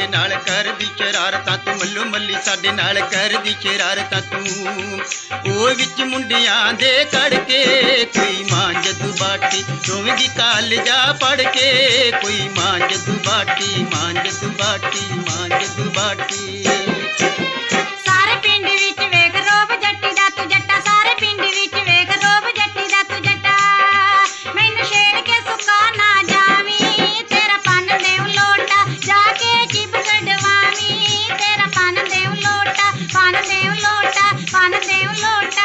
साडे नाल करदी शरारतां तू, मल्लो मल्ली साडे नाल करदी शरारतां तू। ओ विच मुंडियां दे कड़के कोई मांज दुबाटी, रोवेंगी कालजा पढ़ के कोई मांज दुबाटी, मांज दुबाटी, मांज दुबाटी। सारे पिंड विच वेख रोब जट्टी दा तू जट्टा, सारे पिंड विच वेख रोब जट्टी दा तू जट्टा। मैनू छेड़ के सुक्का ना जावी, तेरा पन देव लोटा जाके चिब कढवावी, तेरा पन देव लोटा, पन देव लोटा, पन देव लोटा।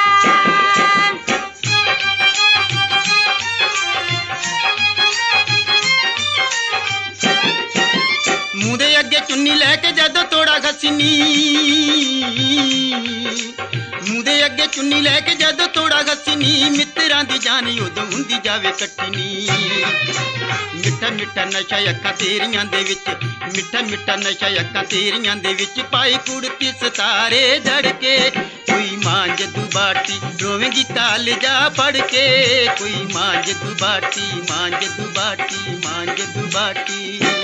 मूंह दे अगे चुन्नी लैके जदों तोड़ा घसीनी, मूंह दे अगे चुन्नी लैके जदों तोड़ा घसीनी, मित्रां दी जान उदों हुंदी जावे कट्टनी। मिठा मिठा नशा अखां तेरियां दे विच, मिठा मिठा नशा अखां तेरियां दे विच, पाई कुड़ती सितारे धड़के कोई मांज दुबाटी, रोवेंगी कालजा पढ़ के कोई मांज दुबाटी, मांज दुबाटी, मांज दुबाटी।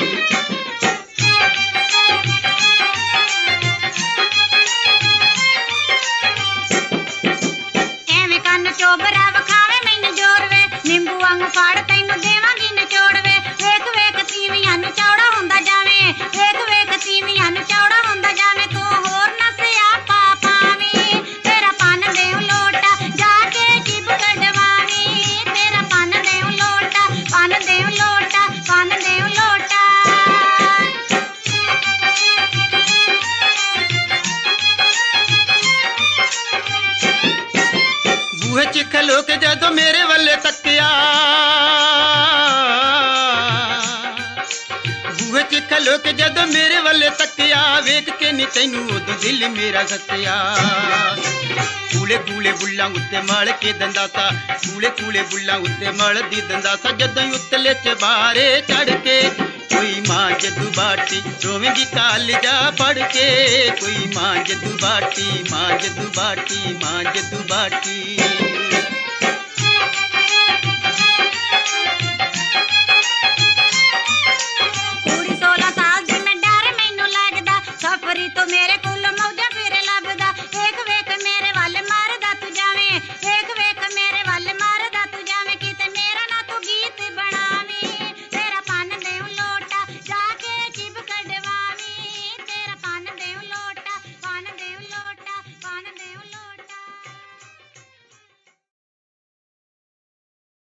ਐਵੇਂ ਕੰਨ ਚੋਬਰਾ ਵਖਾਵੇ ਮੈਨੂੰ ਜੋਰ ਵੇ, ਨਿੰਬੂ ਵਾਂਗੂ ਫੜ ਤੈਨੂੰ ਦੇਵਾਂਗੀ ਨਿਚੋੜ ਵੇ। ਵੇਖ ਵੇਖ ਤੀਵੀਆਂ ਨੂੰ ਚੌੜਾ ਹੁੰਦਾ ਜਾਵੇਂ, ਵੇਖ ਵੇਖ ਤੀਵੀਆਂ ਨੂੰ ਚੌੜਾ ਹੁੰਦਾ ਜਾਵੇਂ। ਤੂੰ ਹੋਰ ਨਾ ਸਿਆਪਾ ਪਾਵੀਂ, ਤੇਰਾ ਪਨ ਦੇਵ ਲੋਟਾ ਜਾ ਕੇ ਜਿਬ ਕਢਵਾਵੀਂ, ਤੇਰਾ ਪਨ ਦੇਵ ਲੋਟਾ, ਪਨ ਦੇਵ ਲੋਟਾ, ਪਨ ਦੇਵ ਲੋਟਾ। बूहे च खलो के जदों मेरे वल्ले तकिया, बूहे च खलो के जदों मेरे वल्ले तकिया, वेख के नी तैनू उदों दिल मेरा घसिया। कूले कूले बुल्लां उत्ते मल के दंदा सा, कूले कूले बुल्लां उत्ते मल दी दंदा सा, जदों उत्तले चबारे चढ़ के कोई मांज दुबाटी, रोवेंगी कालजा पढ़ के कोई मांज दुबाटी, मांज दुबाटी, मांज दुबाटी।